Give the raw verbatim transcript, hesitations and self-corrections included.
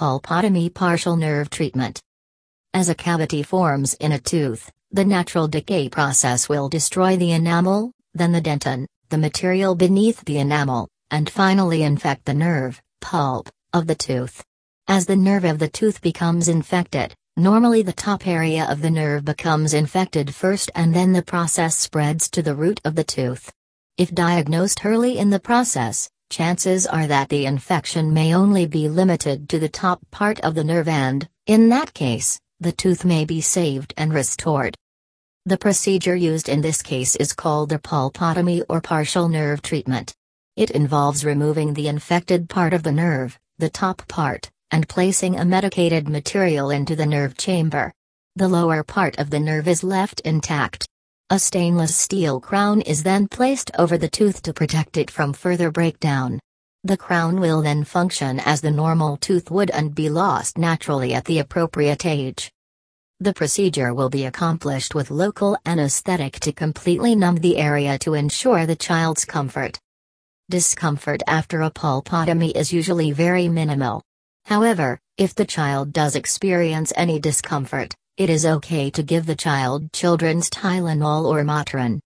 pulpotomy partial nerve treatment. As a cavity forms in a tooth, the natural decay process will destroy the enamel, then the dentin, the material beneath the enamel, and finally infect the nerve, pulp, of the tooth. As the nerve of the tooth becomes infected, normally the top area of the nerve becomes infected first and then the process spreads to the root of the tooth. If diagnosed early in the process, chances are that the infection may only be limited to the top part of the nerve and, in that case, the tooth may be saved and restored. The procedure used in this case is called the pulpotomy or partial nerve treatment. It involves removing the infected part of the nerve, the top part, and placing a medicated material into the nerve chamber. The lower part of the nerve is left intact. A stainless steel crown is then placed over the tooth to protect it from further breakdown. The crown will then function as the normal tooth would and be lost naturally at the appropriate age. The procedure will be accomplished with local anesthetic to completely numb the area to ensure the child's comfort. Discomfort after a pulpotomy is usually very minimal. However, if the child does experience any discomfort, it is okay to give the child children's Tylenol or Motrin.